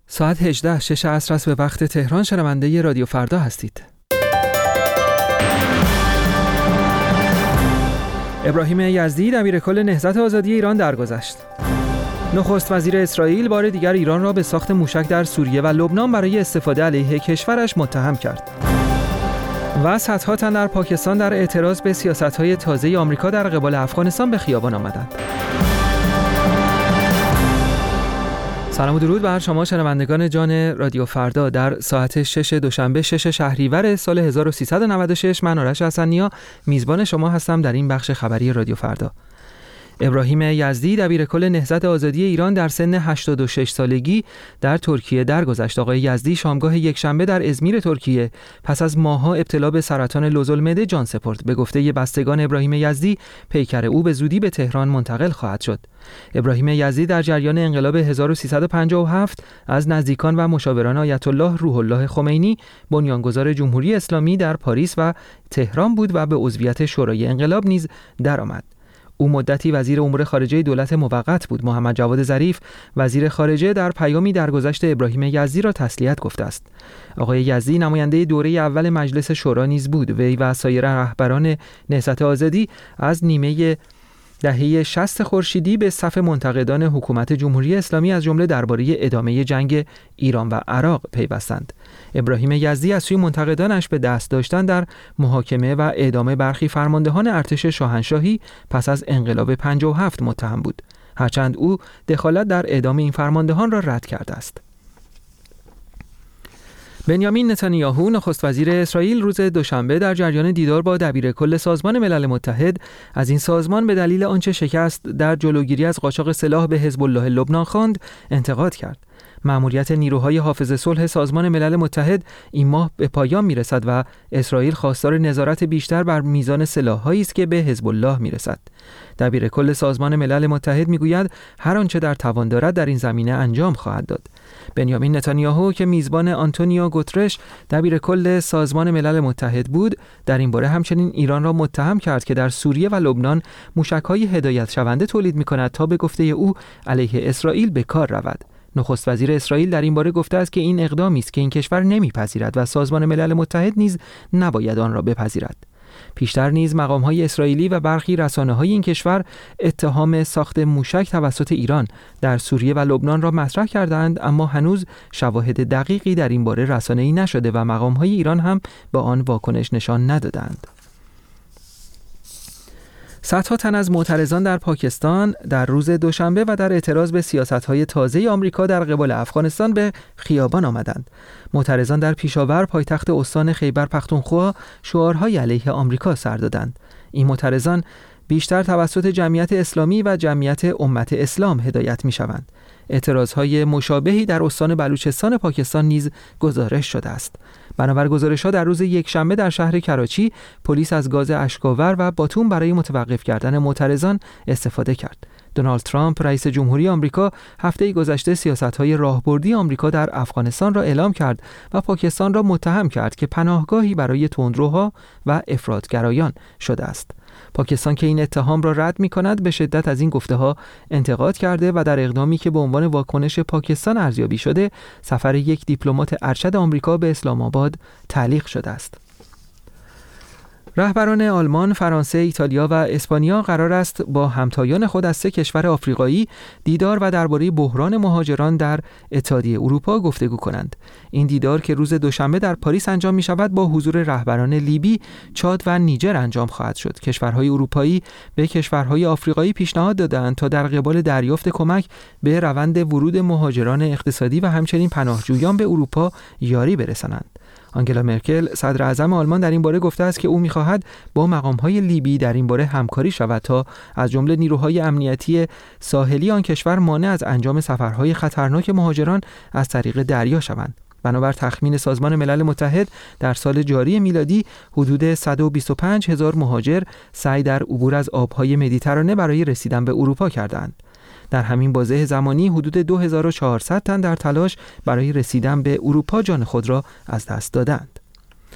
ساعت 18 6 عصر است به وقت تهران. شنونده رادیو فردا هستید. ابراهیم یزدی دبیرکل نهضت آزادی ایران درگذشت. نخست وزیر اسرائیل بار دیگر ایران را به ساخت موشک در سوریه و لبنان برای استفاده علیه کشورش متهم کرد. و صدها تن در پاکستان در اعتراض به سیاست‌های تازه آمریکا در قبال افغانستان به خیابان آمدند. سلام و درود بر شما شنوندگان جان رادیو فردا. در ساعت 6 دوشنبه 6 شهریور سال 1396 من آرش حسنی‌ها میزبان شما هستم در این بخش خبری رادیو فردا. ابراهیم یزدی دبیرکل نهضت آزادی ایران در سن 86 سالگی در ترکیه درگذشت. آقای یزدی شامگاه یکشنبه در ازمیر ترکیه پس از ماه‌ها ابتلا به سرطان لوزالمعده جان سپرد. به گفته بستگان ابراهیم یزدی پیکر او به زودی به تهران منتقل خواهد شد. ابراهیم یزدی در جریان انقلاب 1357 از نزدیکان و مشاوران آیت الله روح الله خمینی بنیانگذار جمهوری اسلامی در پاریس و تهران بود و به عضویت شورای انقلاب نیز درآمد. او مدتی وزیر امور خارجه دولت موقت بود. محمد جواد ظریف وزیر خارجه در پیامی درگذشت ابراهیم یزدی را تسلیت گفته است. آقای یزدی نماینده دوره اول مجلس شورا نیز بود. وی و سایر رهبران نهضت آزادی از نیمه دهه 60 خورشیدی به صف منتقدان حکومت جمهوری اسلامی از جمله درباره ادامه جنگ ایران و عراق پیوستند. ابراهیم یزدی از سوی منتقدانش به دست داشتن در محاکمه و اعدام برخی فرماندهان ارتش شاهنشاهی پس از انقلاب 57 متهم بود، هرچند او دخالت در اعدام این فرماندهان را رد کرده است. بنیامین نتانیاهو نخست وزیر اسرائیل روز دوشنبه در جریان دیدار با دبیرکل سازمان ملل متحد از این سازمان به دلیل آنچه شکست در جلوگیری از قاچاق سلاح به حزب الله لبنان خواند انتقاد کرد. مأموریت نیروهای حافظ صلح سازمان ملل متحد این ماه به پایان میرسد و اسرائیل خواستار نظارت بیشتر بر میزان سلاح‌هایی است که به حزب الله میرسد. دبیرکل سازمان ملل متحد میگوید هر آنچه در توان دارد در این زمینه انجام خواهد داد. بنیامین نتانیاهو که میزبان آنتونیو گوترش دبیرکل سازمان ملل متحد بود، در این باره همچنین ایران را متهم کرد که در سوریه و لبنان موشک‌های هدایت شونده تولید می‌کند تا به گفته او علیه اسرائیل به کار رود. نخست وزیر اسرائیل در این باره گفته است که این اقدامی است که این کشور نمی‌پذیرد و سازمان ملل متحد نیز نباید آن را بپذیرد. پیشتر نیز مقام‌های اسرائیلی و برخی رسانه‌های این کشور اتهام ساخت موشک توسط ایران در سوریه و لبنان را مطرح کردند، اما هنوز شواهد دقیقی در این باره رسانه‌ای نشده و مقام‌های ایران هم به آن واکنش نشان ندادند. صدها تن از معترضان در پاکستان در روز دوشنبه و در اعتراض به سیاست‌های تازه آمریکا در قبال افغانستان به خیابان آمدند. معترضان در پیشاور پایتخت استان خیبر پختونخوا شعارهای علیه آمریکا سر دادند. این معترضان بیشتر توسط جمعیت اسلامی و جمعیت امت اسلام هدایت می‌شوند. اعتراضهای مشابهی در استان بلوچستان پاکستان نیز گزارش شده است. بنابر گزارش‌ها در روز یکشنبه در شهر کراچی پلیس از گاز اشک‌آور و باتوم برای متوقف کردن معترضان استفاده کرد. دونالد ترامپ رئیس جمهوری آمریکا هفته گذشته سیاست‌های راهبردی آمریکا در افغانستان را اعلام کرد و پاکستان را متهم کرد که پناهگاهی برای تندروها و افراطگرایان شده است. پاکستان که این اتهام را رد می‌کند به شدت از این گفته‌ها انتقاد کرده و در اقدامی که به عنوان واکنش پاکستان ارزیابی شده سفر یک دیپلمات ارشد آمریکا به اسلام آباد تعلیق شده است. رهبران آلمان، فرانسه، ایتالیا و اسپانیا قرار است با همتایان خود از 3 کشور آفریقایی دیدار و درباره بحران مهاجران در اتحادیه اروپا گفتگو کنند. این دیدار که روز دوشنبه در پاریس انجام می شود با حضور رهبران لیبی، چاد و نیجر انجام خواهد شد. کشورهای اروپایی به کشورهای آفریقایی پیشنهاد دادند تا در قبال دریافت کمک به روند ورود مهاجران اقتصادی و همچنین پناهجویان به اروپا یاری برسانند. آنگلا مرکل صدر اعظم آلمان در این باره گفته است که او می‌خواهد با مقام‌های لیبی در این باره همکاری شود تا از جمله نیروهای امنیتی ساحلی آن کشور مانع از انجام سفرهای خطرناک مهاجران از طریق دریا شوند. بنابر تخمین سازمان ملل متحد در سال جاری میلادی حدود 125,000 مهاجر سعی در عبور از آب‌های مدیترانه برای رسیدن به اروپا کردند. در همین بازه زمانی حدود 2400 تن در تلاش برای رسیدن به اروپا جان خود را از دست دادند.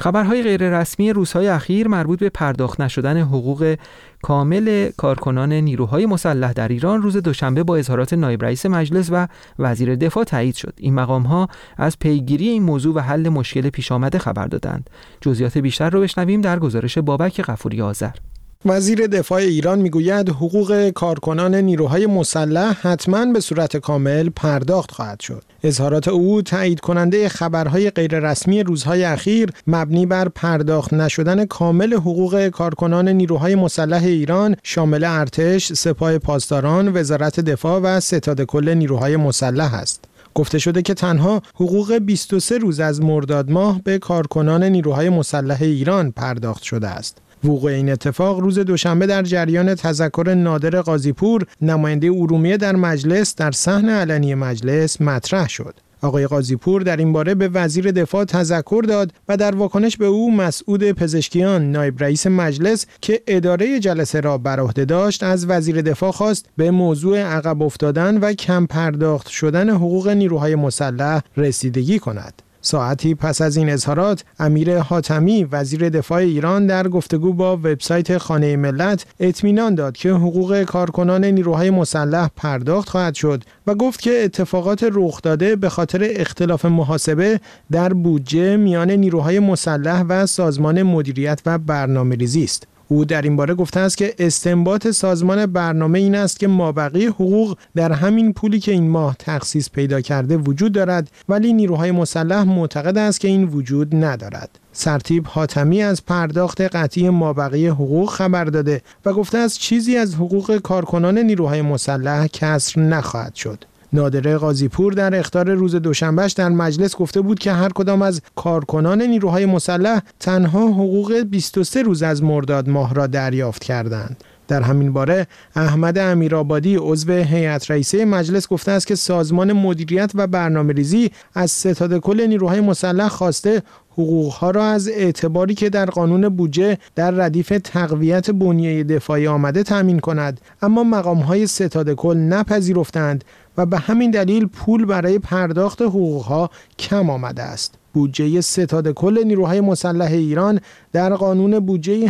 خبرهای غیررسمی روزهای اخیر مربوط به پرداخت نشدن حقوق کامل کارکنان نیروهای مسلح در ایران روز دوشنبه با اظهارات نایب رئیس مجلس و وزیر دفاع تایید شد. این مقام‌ها از پیگیری این موضوع و حل مشکل پیش آمده خبر دادند. جزئیات بیشتر رو بشنویم در گزارش بابک غفوری آذر. وزیر دفاع ایران میگوید حقوق کارکنان نیروهای مسلح حتماً به صورت کامل پرداخت خواهد شد. اظهارات او تایید کننده خبرهای غیررسمی روزهای اخیر مبنی بر پرداخت نشدن کامل حقوق کارکنان نیروهای مسلح ایران شامل ارتش، سپاه پاسداران، وزارت دفاع و ستاد کل نیروهای مسلح است. گفته شده که تنها حقوق 23 روز از مرداد ماه به کارکنان نیروهای مسلح ایران پرداخت شده است. وقوع این اتفاق روز دوشنبه در جریان تذکر نادر قاضی‌پور نماینده ارومیه در مجلس در صحن علنی مجلس مطرح شد. آقای قاضی‌پور در این باره به وزیر دفاع تذکر داد و در واکنش به او مسعود پزشکیان نایب رئیس مجلس که اداره جلسه را بر عهده داشت از وزیر دفاع خواست به موضوع عقب افتادن و کم پرداخت شدن حقوق نیروهای مسلح رسیدگی کند. ساعتی پس از این اظهارات امیر حاتمی وزیر دفاع ایران در گفتگو با وبسایت خانه ملت اطمینان داد که حقوق کارکنان نیروهای مسلح پرداخت خواهد شد و گفت که اتفاقات رخ داده به خاطر اختلاف محاسبه در بودجه میان نیروهای مسلح و سازمان مدیریت و برنامه‌ریزی است. او در این باره گفته است که استنباط سازمان برنامه این است که مابقی حقوق در همین پولی که این ماه تخصیص پیدا کرده وجود دارد، ولی نیروهای مسلح معتقد است که این وجود ندارد. سرتیپ حاتمی از پرداخت قطعی مابقی حقوق خبر داده و گفته است چیزی از حقوق کارکنان نیروهای مسلح کسر نخواهد شد. نادر قاضی‌پور در اخطار روز دوشنبهش در مجلس گفته بود که هر کدام از کارکنان نیروهای مسلح تنها حقوق 23 روز از مرداد ماه را دریافت کردند. در همین باره احمد امیرآبادی عضو هیئت رئیسه مجلس گفته است که سازمان مدیریت و برنامه‌ریزی از ستاد کل نیروهای مسلح خواسته حقوقها را از اعتباری که در قانون بودجه در ردیف تقویت بنیه دفاعی آمده تامین کند، اما مقام‌های ستاد کل نپذیرفتند و به همین دلیل پول برای پرداخت حقوقها کم آمده است. بودجه ستاد کل نیروهای مسلح ایران در قانون بودجه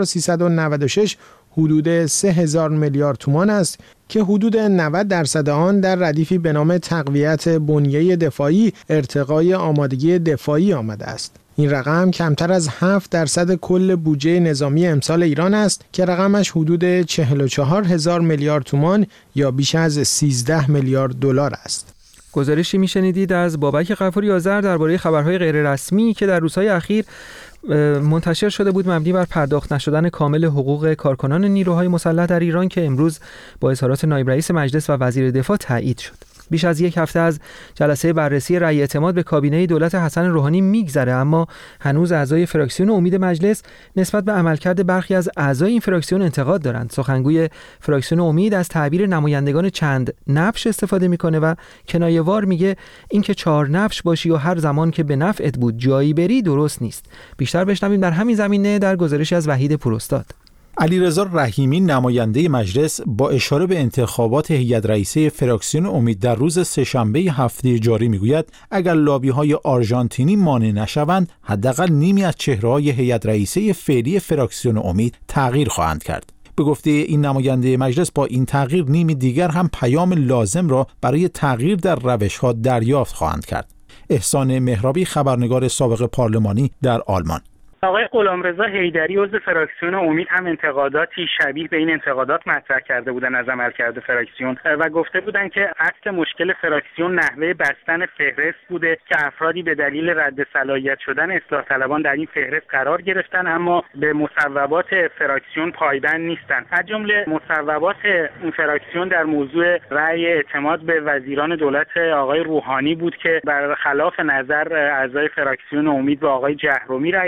1396 حدود 3000 میلیارد تومان است که حدود 90% آن در ردیفی به نام تقویت بنیه دفاعی ارتقای آمادگی دفاعی آمده است. این رقم کمتر از 7% کل بودجه نظامی امسال ایران است که رقمش حدود 44000 میلیارد تومان یا بیش از 13 میلیارد دلار است. گزارشی میشنیدید از بابک غفوری آذر درباره خبرهای غیررسمی که در روزهای اخیر منتشر شده بود مبنی بر پرداخت نشدن کامل حقوق کارکنان نیروهای مسلح در ایران که امروز با اظهارات نایب رئیس مجلس و وزیر دفاع تایید شد. بیش از یک هفته از جلسه بررسی رأی اعتماد به کابینه دولت حسن روحانی میگذره، اما هنوز اعضای فراکسیون امید مجلس نسبت به عملکرد برخی از اعضای این فراکسیون انتقاد دارند. سخنگوی فراکسیون امید از تعبیر نمایندگان چند نبش استفاده میکنه و کنایه‌وار میگه اینکه 4 نبش باشی و هر زمان که به نفعت بود جایی بری درست نیست. بیشتر بشنویم در همین زمینه در گزارشی از وحید پوراستاد. علیرضا رحیمی نماینده مجلس با اشاره به انتخابات هیئت رئیسه فراکسیون امید در روز سه‌شنبه هفته جاری میگوید اگر لابی‌های آرژانتینی مانع نشوند حداقل نیمی از چهره‌های هیئت رئیسه فعلی فراکسیون امید تغییر خواهند کرد. به گفته این نماینده مجلس با این تغییر نیمی دیگر هم پیام لازم را برای تغییر در روش‌ها دریافت خواهند کرد. احسان مهرابی خبرنگار سابق پارلمانی در آلمان. آقای غلامرضا حیدری عضو فراکسیون امید هم انتقاداتی شبیه به این انتقادات مطرح کرده بودن از عملکرد فراکسیون و گفته بودن که اصل مشکل فراکسیون نحوه بستن فهرست بوده که افرادی به دلیل رد صلاحیت شدن اصلاح طلبان در این فهرست قرار گرفتن اما به مصوبات فراکسیون پایبند نیستند. از جمله مصوبات این فراکسیون در موضوع رأی اعتماد به وزیران دولت آقای روحانی بود که برخلاف نظر اعضای فراکسیون امید به آقای جهرومی رأی دادن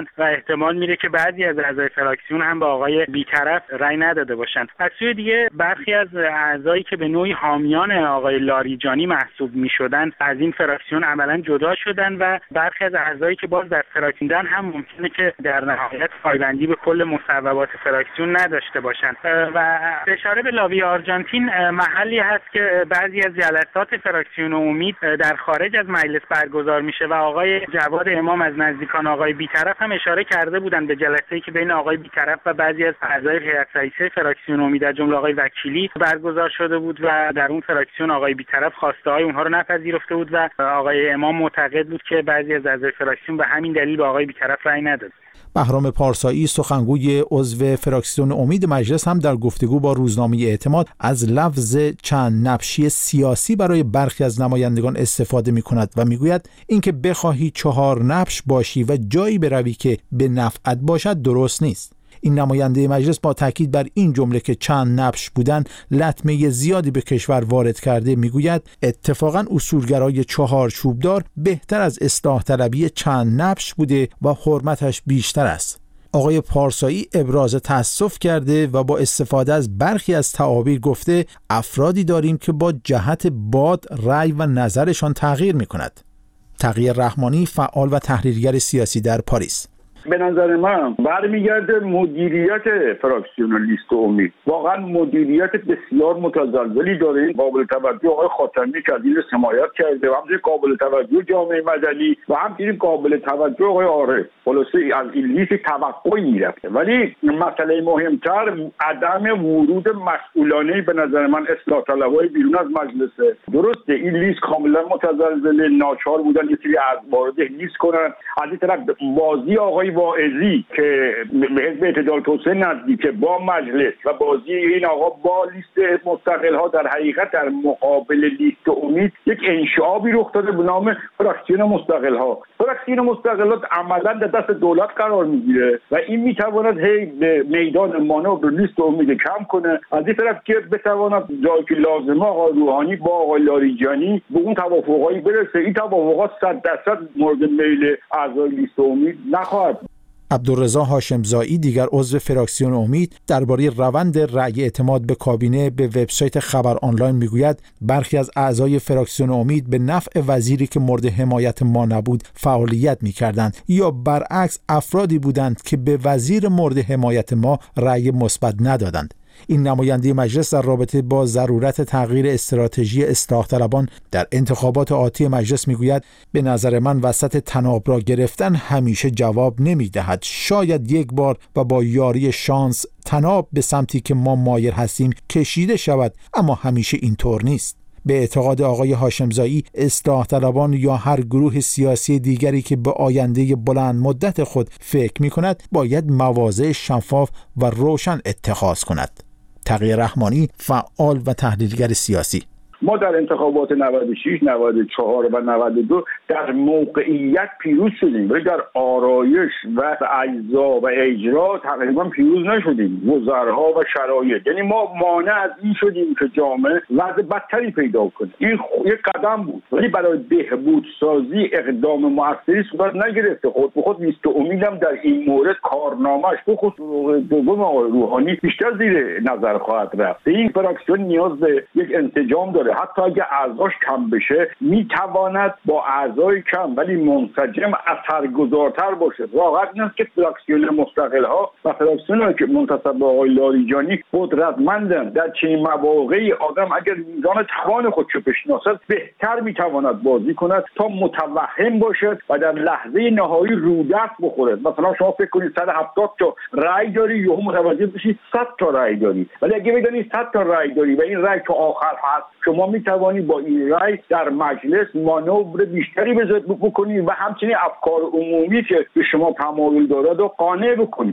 و احتمال میره که بعضی از اعضای فراکسیون هم به آقای بیطرف رأی نداده باشن. از سوی دیگه برخی از اعضایی که به نوعی حامیان آقای لاریجانی محسوب میشدن از این فراکسیون عملاً جدا شدن و برخی از اعضایی که باز در فراکسیون هم ممکنه که در نهایت پایبندی به کل مصوبات فراکسیون نداشته باشند. و اشاره به لابی آرژانتین محلی هست که بعضی از جلسات فراکسیون امید در خارج از مجلس برگزار میشه و آقای جواد امام از نزدیکان آقای بیطرف هم اشاره کرده بودند به جلسه‌ای که بین آقای بیطرف و بعضی از اعضای هیئت رئیسه فراکسیون امید از جمله آقای وکیلی برگزار شده بود و در اون فراکسیون آقای بیطرف خواسته‌های اونها رو نپذیرفته بود و آقای امام معتقد بود که بعضی از اعضای فراکسیون به همین دلیل به آقای بیطرف رأی نداد. بهرام پارسایی سخنگوی عضو فراکسیون امید مجلس هم در گفتگو با روزنامه اعتماد از لفظ چند نبشی سیاسی برای برخی از نمایندگان استفاده می کند و می گوید اینکه بخواهی 4 نبش باشی و جایی بروی که به نفعت باشد درست نیست. این نماینده مجلس با تاکید بر این جمله که چند نبش بودن لطمه زیادی به کشور وارد کرده میگوید اتفاقا اصولگرای 4 چوبدار بهتر از اصلاح طلبی چند نبش بوده و حرمتش بیشتر است. آقای پارسایی ابراز تأسف کرده و با استفاده از برخی از تعابیر گفته افرادی داریم که با جهت باد رأی و نظرشان تغییر میکند. تقی رحمانی فعال و تحلیلگر سیاسی در پاریس: به نظر من برمیگرده مدیریت فراکسیون لیست امید واقعا مدیریت بسیار متزلزلی داره. این قابل توجه آقای خاتمی که از این حمایت کرده و همچنین قابل توجه جامعه مدنی و همچنین قابل توجه آقای عارف. خلاصه از این لیست توقعی رفته، ولی مسئله مهمتر عدم ورود مسئولانه به نظر من اصلاح طلبای بیرون از مجلسه. درسته این لیست کاملا متزلزل، ناچار بودن یه سری از وارد لیست کنن. از این طرف بازی آقای واعظی که به حزب اعتدال توسعه نزدیکه با مجلس و بازی این آقا با لیست مستقل ها در حقیقت در مقابل لیست امید یک انشعابی رخ داده به نام فراکسیون مستقل ها. فراکسیون مستقلات عملا در دست دولت قرار میگیره و این میتواند به میدان مانور لیست امید کم کنه. از این طرف که بتواند جایی که لازمه آقای روحانی با آقای لاریجانی به اون توافقایی برسه. این توافقات 100% مورد میل اعضای لیست امید نخواهد. عبدالرضا هاشمزایی دیگر عضو فراکسیون امید درباره روند رأی اعتماد به کابینه به وبسایت خبر آنلاین میگوید برخی از اعضای فراکسیون امید به نفع وزیری که مورد حمایت ما نبود فعالیت میکردند یا برعکس افرادی بودند که به وزیر مورد حمایت ما رأی مثبت ندادند. این نماینده مجلس در رابطه با ضرورت تغییر استراتژی اصلاح طلبان در انتخابات آتی مجلس میگوید به نظر من وسط طناب را گرفتن همیشه جواب نمیدهد. شاید یک بار و با یاری شانس طناب به سمتی که ما مایل هستیم کشیده شود، اما همیشه اینطور نیست. به اعتقاد آقای هاشمزایی اصلاح طلبان یا هر گروه سیاسی دیگری که به آینده بلند مدت خود فکر می کند باید مواضع شفاف و روشن اتخاذ کند. تقی رحمانی فعال و تحلیلگر سیاسی: ما در انتخابات 96, 94 و 92 در موقعیت پیروز شدیم ولی در آرایش و اجزا و اجرا تقریبا پیروز نشدیم. گذرها و شرایط، یعنی ما مانع از این شدیم که جامعه وضع بدتری پیدا کنه. این یک قدم بود ولی برای بهبود سازی اقدام مؤثری صورت نگرفته. خود به خود لیست امیدم در این مورد کارنامه‌اش به خصوص دوم آقای روحانی بیشتر زیر نظر خواهد رفت. این فراکسیون نیاز به یک انسجام داره. حتی اگه اعضاش کم بشه میتواند با اعضای کم ولی منسجم اثرگذارتر باشه. واقعا این است که فراکسیون مستقل ها و فراکسیون که منتسب به آقای لاریجانی قدرتمندن. در چنین مواقعی آدم اگر میزان توان خودش بشناسد بهتر میتواند بازی کند تا متوهم باشد و در لحظه نهایی رودست بخوره. مثلا شما فکر کنید 170 تا رأی داری یهو متوجه بشید 100 تا رأی داری، ولی اگه بدونید 100 تا رأی داری و این رأی تا آخر هست شما میتوانی با این رأی در مجلس مانور بیشتری بکنید و همچنین افکار عمومی که به شما تمایل دارد و قانع بکنید.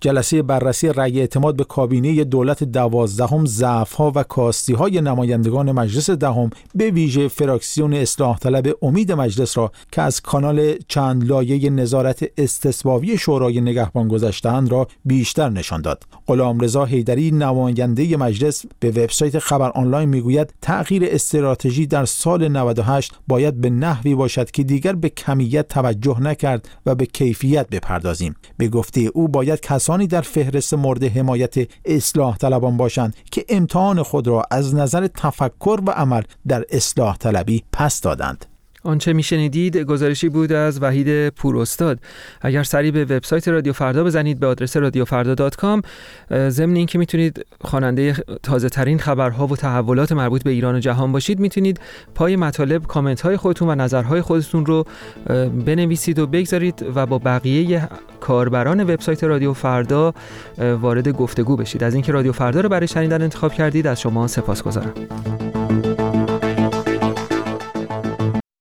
جلسه بررسی رأی اعتماد به کابینه دولت 12 ضعف‌ها و کاستی‌های نمایندگان مجلس دهم به ویژه فراکسیون اصلاح طلب امید مجلس را که از کانال چند لایه نظارت استثبابی شورای نگهبان گذشته‌اند را بیشتر نشان داد. غلامرضا حیدری نماینده مجلس به وبسایت خبر آنلاین میگوید تغییر استراتژی در سال 98 باید به نحوی باشد که دیگر به کمیت توجه نکرد و به کیفیت بپردازیم. به گفته او باید کسانی در فهرست مورد حمایت اصلاح طلبان باشند که امتحان خود را از نظر تفکر و عمل در اصلاح طلبی پس دادند. آنچه میشنیدید گزارشی بود از وحید پوراستاد. اگر سری به وبسایت رادیو فردا بزنید به آدرس radiofarda.com، ضمن اینکه میتونید خواننده تازه ترین خبرها و تحولات مربوط به ایران و جهان باشید، میتونید پای مطالب کامنت های خودتون و نظرهای خودتون رو بنویسید و بگذارید و با بقیه کاربران وبسایت رادیو فردا وارد گفتگو بشید. از اینکه رادیو فردا رو برای شنیدن انتخاب کردید از شما سپاسگزارم.